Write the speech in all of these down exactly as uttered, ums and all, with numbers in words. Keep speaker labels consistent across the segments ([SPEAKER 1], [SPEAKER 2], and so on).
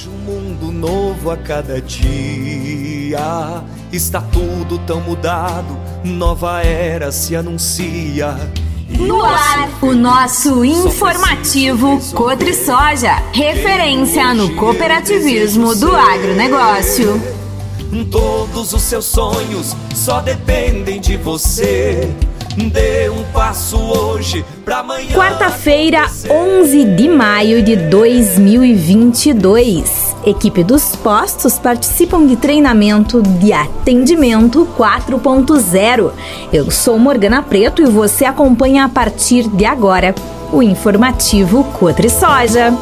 [SPEAKER 1] Um mundo novo a cada dia, está tudo tão mudado, nova era se anuncia.
[SPEAKER 2] No ar, o nosso informativo Cotrisoja, referência no cooperativismo do agronegócio.
[SPEAKER 1] Todos os seus sonhos só dependem de você. Dê um passo hoje pra amanhã.
[SPEAKER 2] Quarta-feira, onze de maio de dois mil e vinte e dois. Equipe dos postos participam de treinamento de atendimento quatro ponto zero. Eu sou Morgana Preto e você acompanha a partir de agora o informativo Cotrisoja.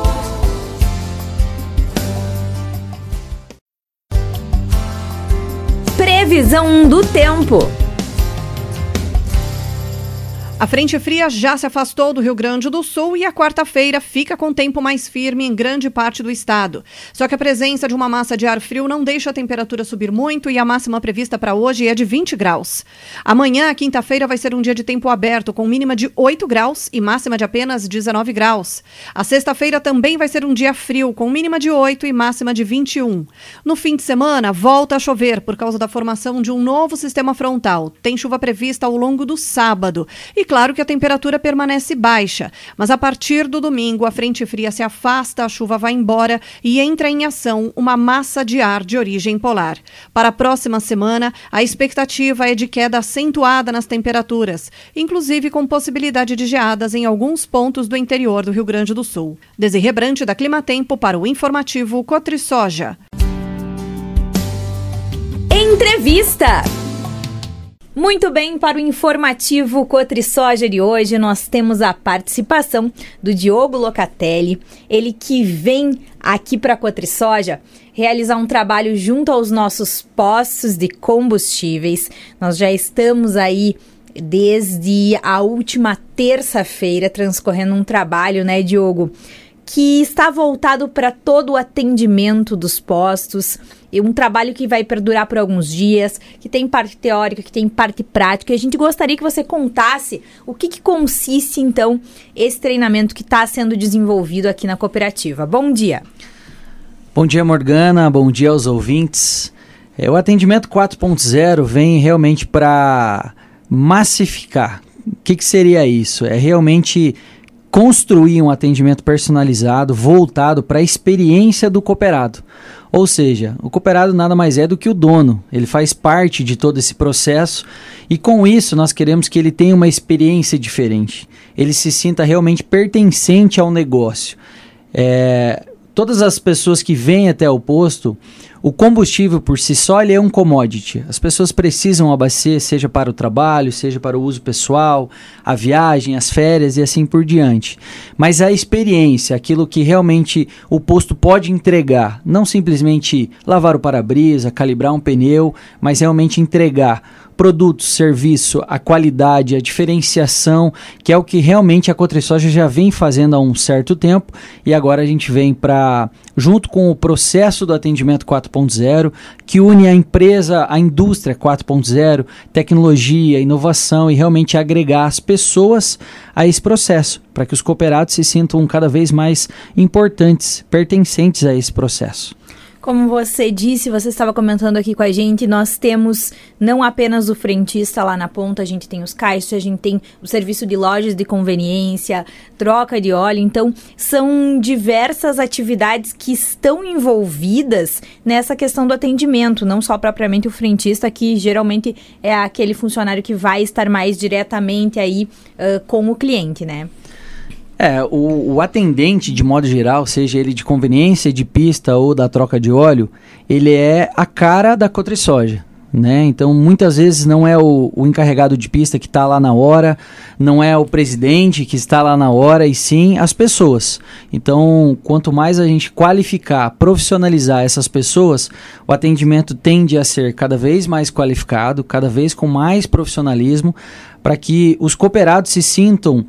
[SPEAKER 2] Previsão do tempo.
[SPEAKER 3] A frente fria já se afastou do Rio Grande do Sul e a quarta-feira fica com tempo mais firme em grande parte do estado. Só que a presença de uma massa de ar frio não deixa a temperatura subir muito e a máxima prevista para hoje é de vinte graus. Amanhã, quinta-feira, vai ser um dia de tempo aberto com mínima de oito graus e máxima de apenas dezenove graus. A sexta-feira também vai ser um dia frio com mínima de oito e máxima de vinte e um. No fim de semana, volta a chover por causa da formação de um novo sistema frontal. Tem chuva prevista ao longo do sábado. E claro que a temperatura permanece baixa, mas a partir do domingo a frente fria se afasta, a chuva vai embora e entra em ação uma massa de ar de origem polar. Para a próxima semana, a expectativa é de queda acentuada nas temperaturas, inclusive com possibilidade de geadas em alguns pontos do interior do Rio Grande do Sul. Desirê Brant da Climatempo para o informativo Cotrisoja.
[SPEAKER 2] Entrevista. Muito bem, para o informativo Cotrisoja de hoje, nós temos a participação do Diogo Locatelli, ele que vem aqui para a Cotrisoja realizar um trabalho junto aos nossos postos de combustíveis. Nós já estamos aí desde a última terça-feira transcorrendo um trabalho, né, Diogo, que está voltado para todo o atendimento dos postos, e um trabalho que vai perdurar por alguns dias, que tem parte teórica, que tem parte prática. E a gente gostaria que você contasse o que, que consiste, então, esse treinamento que está sendo desenvolvido aqui na cooperativa. Bom dia.
[SPEAKER 4] Bom dia, Morgana. Bom dia aos ouvintes. É, o atendimento quatro ponto zero vem realmente para massificar. O que, que seria isso? É realmente construir um atendimento personalizado, voltado para a experiência do cooperado. Ou seja, o cooperado nada mais é do que o dono, ele faz parte de todo esse processo e com isso nós queremos que ele tenha uma experiência diferente, ele se sinta realmente pertencente ao negócio. É, todas as pessoas que vêm até o posto, o combustível por si só ele é um commodity. As pessoas precisam abastecer, seja para o trabalho, seja para o uso pessoal, a viagem, as férias e assim por diante. Mas a experiência, aquilo que realmente o posto pode entregar, não simplesmente lavar o para-brisa, calibrar um pneu, mas realmente entregar produtos, serviço, a qualidade, a diferenciação, que é o que realmente a Cotrisoja já vem fazendo há um certo tempo e agora a gente vem para, junto com o processo do atendimento quatro ponto zero, que une a empresa, a indústria quatro ponto zero, tecnologia, inovação e realmente agregar as pessoas a esse processo, para que os cooperados se sintam cada vez mais importantes, pertencentes a esse processo.
[SPEAKER 2] Como você disse, você estava comentando aqui com a gente, nós temos não apenas o frentista lá na ponta, a gente tem os caixas, a gente tem o serviço de lojas de conveniência, troca de óleo, então são diversas atividades que estão envolvidas nessa questão do atendimento, não só propriamente o frentista, que geralmente é aquele funcionário que vai estar mais diretamente aí uh, com o cliente, né?
[SPEAKER 4] É, o, o atendente, de modo geral, seja ele de conveniência, de pista ou da troca de óleo, ele é a cara da Cotrisoja, né? Então, muitas vezes não é o, o encarregado de pista que está lá na hora, não é o presidente que está lá na hora, e sim as pessoas. Então, quanto mais a gente qualificar, profissionalizar essas pessoas, o atendimento tende a ser cada vez mais qualificado, cada vez com mais profissionalismo, para que os cooperados se sintam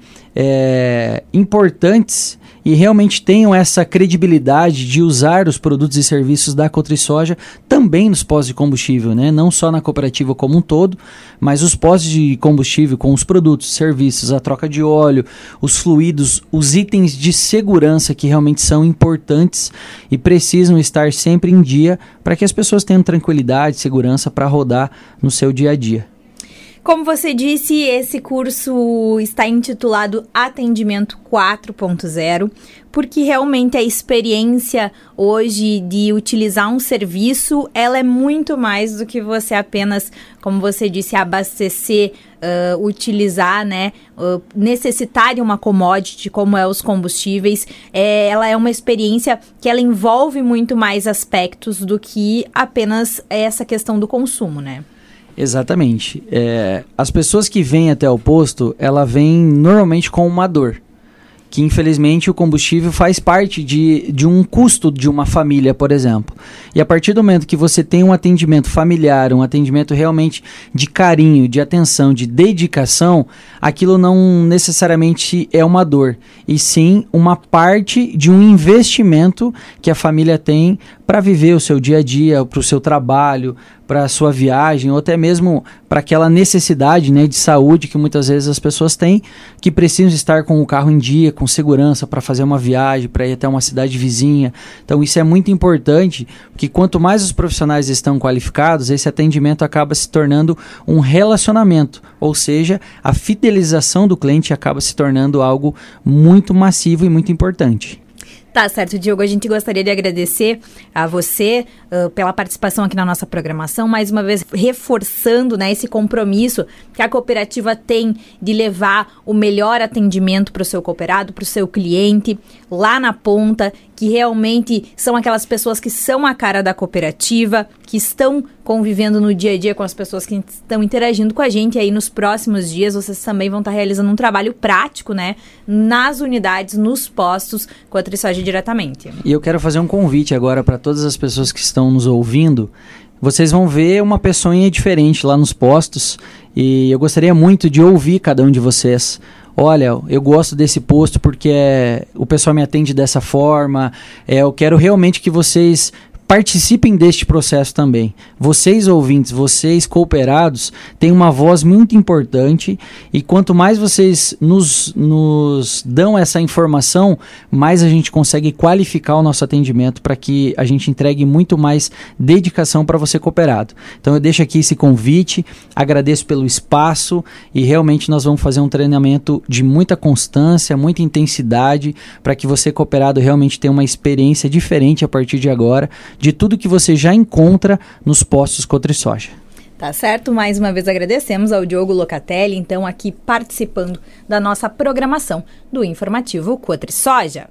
[SPEAKER 4] é, importantes e realmente tenham essa credibilidade de usar os produtos e serviços da Cotrisoja também nos postos de combustível, né? Não só na cooperativa como um todo, mas os postos de combustível com os produtos, serviços, a troca de óleo, os fluidos, os itens de segurança que realmente são importantes e precisam estar sempre em dia para que as pessoas tenham tranquilidade, segurança para rodar no seu dia a dia.
[SPEAKER 2] Como você disse, esse curso está intitulado Atendimento quatro ponto zero, porque realmente a experiência hoje de utilizar um serviço, ela é muito mais do que você apenas, como você disse, abastecer, uh, utilizar, né, uh, necessitar de uma commodity como é os combustíveis. É, ela é uma experiência que ela envolve muito mais aspectos do que apenas essa questão do consumo, né?
[SPEAKER 4] Exatamente. É, as pessoas que vêm até o posto, ela vem normalmente com uma dor, que infelizmente o combustível faz parte de, de um custo de uma família, por exemplo. E a partir do momento que você tem um atendimento familiar, um atendimento realmente de carinho, de atenção, de dedicação, aquilo não necessariamente é uma dor, e sim uma parte de um investimento que a família tem para viver o seu dia a dia, para o seu trabalho, para a sua viagem, ou até mesmo para aquela necessidade, né, de saúde que muitas vezes as pessoas têm, que precisam estar com o carro em dia, com segurança, para fazer uma viagem, para ir até uma cidade vizinha. Então isso é muito importante, porque quanto mais os profissionais estão qualificados, esse atendimento acaba se tornando um relacionamento, ou seja, a fidelização do cliente acaba se tornando algo muito massivo e muito importante.
[SPEAKER 2] Tá certo, Diogo. A gente gostaria de agradecer a você uh, pela participação aqui na nossa programação, mais uma vez reforçando, né, esse compromisso que a cooperativa tem de levar o melhor atendimento para o seu cooperado, para o seu cliente, lá na ponta, que realmente são aquelas pessoas que são a cara da cooperativa, que estão convivendo no dia a dia com as pessoas que estão interagindo com a gente. E aí nos próximos dias vocês também vão estar realizando um trabalho prático, né, nas unidades, nos postos, com a Cotrisoja diretamente.
[SPEAKER 4] E eu quero fazer um convite agora para todas as pessoas que estão nos ouvindo. Vocês vão ver uma pessoinha diferente lá nos postos e eu gostaria muito de ouvir cada um de vocês. Olha, eu gosto desse posto porque é, o pessoal me atende dessa forma, é, eu quero realmente que vocês participem deste processo também. Vocês ouvintes, vocês cooperados, têm uma voz muito importante e quanto mais vocês nos, nos dão essa informação, mais a gente consegue qualificar o nosso atendimento para que a gente entregue muito mais dedicação para você cooperado. Então eu deixo aqui esse convite, agradeço pelo espaço e realmente nós vamos fazer um treinamento de muita constância, muita intensidade para que você cooperado realmente tenha uma experiência diferente a partir de agora, de tudo que você já encontra nos postos Cotrisoja.
[SPEAKER 2] Tá certo? Mais uma vez agradecemos ao Diogo Locatelli, então aqui participando da nossa programação do informativo Cotrisoja.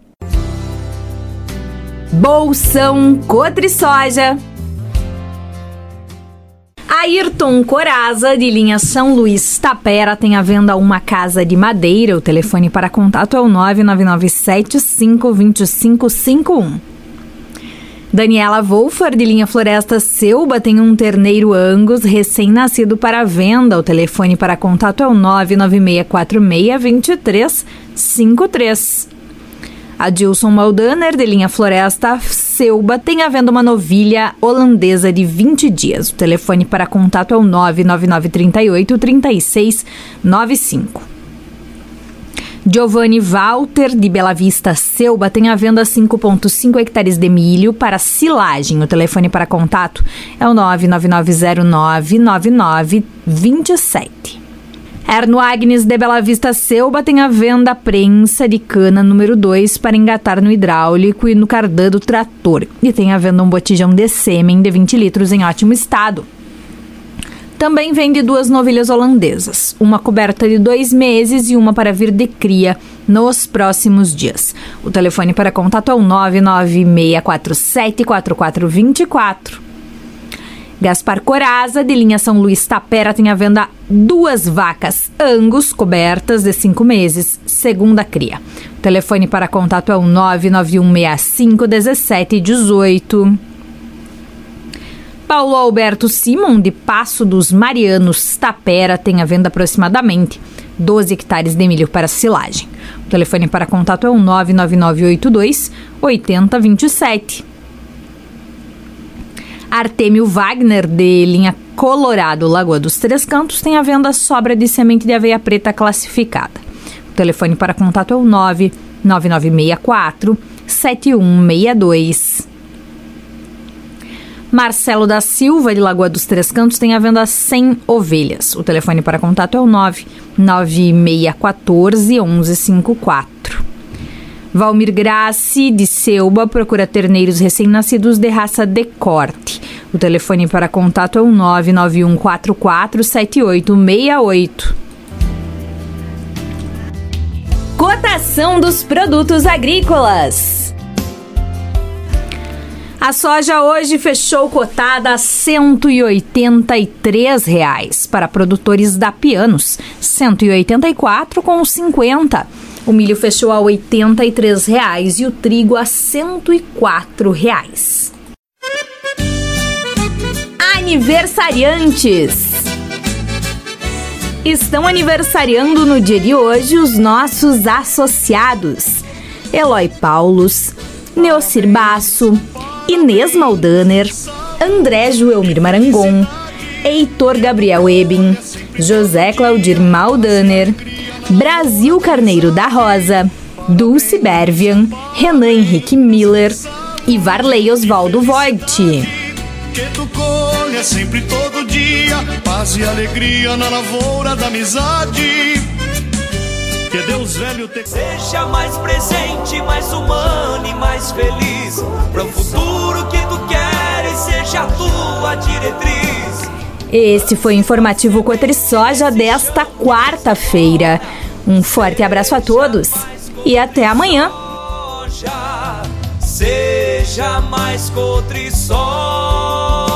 [SPEAKER 2] Bolsão Cotrisoja. Ayrton Coraza, de linha São Luís Tapera, tem à venda uma casa de madeira. O telefone para contato é o nove nove nove sete cinco dois cinco cinco um. Daniela Wolfer, de linha Floresta Selba, tem um terneiro Angus recém-nascido para venda. O telefone para contato é o nove nove seis quatro seis dois três cinco três. Adilson Maldaner, de linha Floresta Selba, tem à venda uma novilha holandesa de vinte dias. O telefone para contato é o nove nove nove três oito três seis nove cinco. Giovanni Walter, de Bela Vista Selba, tem à venda cinco vírgula cinco hectares de milho para silagem. O telefone para contato é o nove nove nove zero nove nove nove dois sete. Erno Agnes, de Bela Vista Selba, tem à venda prensa de cana número dois para engatar no hidráulico e no cardan do trator. E tem à venda um botijão de sêmen de vinte litros em ótimo estado. Também vende duas novilhas holandesas, uma coberta de dois meses e uma para vir de cria nos próximos dias. O telefone para contato é o nove nove seis quatro sete quatro quatro dois quatro. Gaspar Coraza, de linha São Luís Tapera, tem à venda duas vacas Angus cobertas de cinco meses, segunda cria. O telefone para contato é o nove nove um seis cinco um sete um oito. Paulo Alberto Simon, de Passo dos Marianos, Tapera, tem à venda aproximadamente doze hectares de milho para silagem. O telefone para contato é o nove nove nove oito dois oito zero dois sete. Artêmio Wagner, de linha Colorado, Lagoa dos Três Cantos, tem à venda sobra de semente de aveia preta classificada. O telefone para contato é o nove nove nove seis quatro sete um seis dois. Marcelo da Silva, de Lagoa dos Três Cantos, tem à venda cem ovelhas. O telefone para contato é o nove nove seis um quatro um um cinco quatro. Valmir Graci, de Selba, procura terneiros recém-nascidos de raça de corte. O telefone para contato é o nove nove um quatro quatro sete oito seis oito. Cotação dos produtos agrícolas. A soja hoje fechou cotada a cento e oitenta e três reais. Para produtores da Pianos, cento e oitenta e quatro reais com cinquenta. O milho fechou a oitenta e três reais e o trigo a cento e quatro reais. Aniversariantes. Estão aniversariando no dia de hoje os nossos associados: Eloy Paulos, Neocir Basso, Inês Maldaner, André Joelmir Marangon, Heitor Gabriel Ebin, José Claudir Maldaner, Brasil Carneiro da Rosa, Dulce Bervian, Renan Henrique Miller e Varley Osvaldo Voigt.
[SPEAKER 5] Que tu colha sempre todo dia, paz e alegria na lavoura da amizade. Que Deus velho te...
[SPEAKER 1] Seja mais presente, mais humano e mais feliz, para o futuro que tu queres, seja a tua diretriz.
[SPEAKER 2] Esse foi o Informativo Cotrisoja desta quarta-feira. Um forte abraço a todos e até amanhã.
[SPEAKER 1] Seja mais Cotrisoja.